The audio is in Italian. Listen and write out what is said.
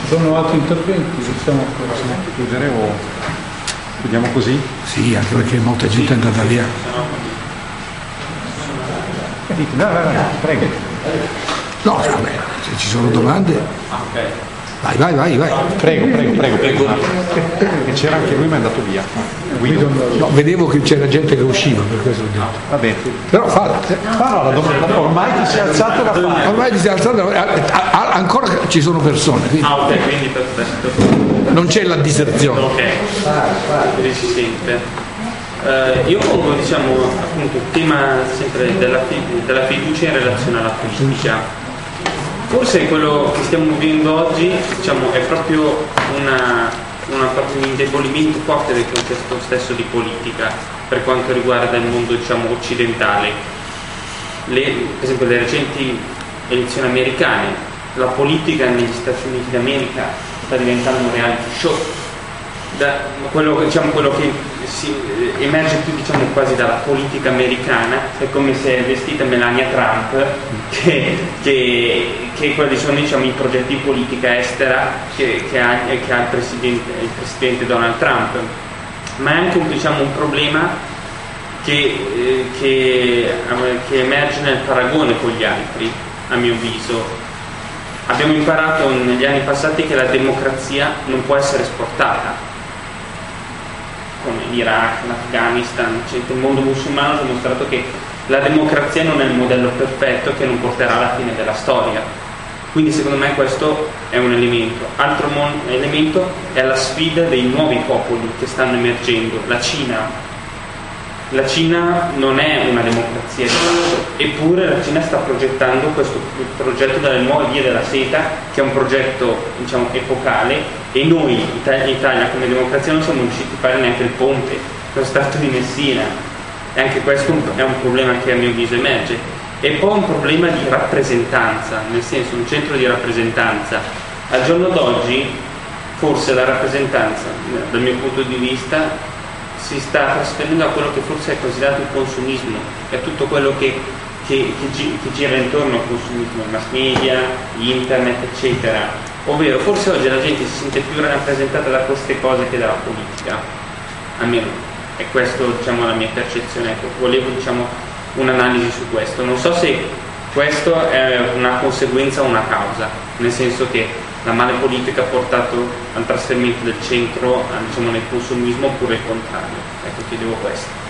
Sono altri interventi? Possiamo chiudere o chiudiamo così? Sì, anche perché molta gente è andata via. Vai, prego. No, vabbè, se ci sono domande. Vai. Prego. E c'era anche lui, ma è andato via. No, vedevo che c'era gente che usciva, per questo ho detto. Va bene. Però falla. No, la domanda, ormai ti sei alzato la fai. Ormai ti sei alzato, ancora ci sono persone, quindi ok, quindi perfetto. non c'è la diserzione. Ok, quindi si sente. Io pongo, diciamo, appunto il tema sempre della fiducia in relazione alla politica. Forse quello che stiamo vivendo oggi, diciamo, è proprio proprio un indebolimento forte del concetto stesso di politica per quanto riguarda il mondo, diciamo, occidentale. Per esempio le recenti elezioni americane, la politica negli Stati Uniti d'America sta diventando un reality show. Quello che emerge più, diciamo, quasi dalla politica americana è come se è vestita Melania Trump che quelli sono, diciamo, i progetti di politica estera che ha il presidente Donald Trump, ma è anche un problema che emerge nel paragone con gli altri, a mio avviso. Abbiamo imparato negli anni passati che la democrazia non può essere esportata, come l'Iraq, l'Afghanistan, il mondo musulmano ha dimostrato che la democrazia non è il modello perfetto che non porterà alla fine della storia. Quindi secondo me questo è un elemento. Altro elemento è la sfida dei nuovi popoli che stanno emergendo. La Cina non è una democrazia di fatto, eppure la Cina sta progettando questo progetto delle nuove vie della seta, che è un progetto, diciamo, epocale, e noi in Italia come democrazia non siamo riusciti a fare neanche il ponte, lo Stretto di Messina, e anche questo è un problema che a mio avviso emerge. E poi un problema di rappresentanza, nel senso un centro di rappresentanza. Al giorno d'oggi forse la rappresentanza, dal mio punto di vista, si sta trasferendo a quello che forse è considerato il consumismo, che è tutto quello che gira intorno al consumismo, mass media, internet, eccetera. Ovvero, forse oggi la gente si sente più rappresentata da queste cose che dalla politica, almeno è questo, diciamo, la mia percezione. Ecco, volevo, diciamo, un'analisi su questo. Non so se questo è una conseguenza o una causa, nel senso che la male politica ha portato al trasferimento del centro, diciamo, nel consumismo, oppure il contrario. Ecco, chiedevo questo.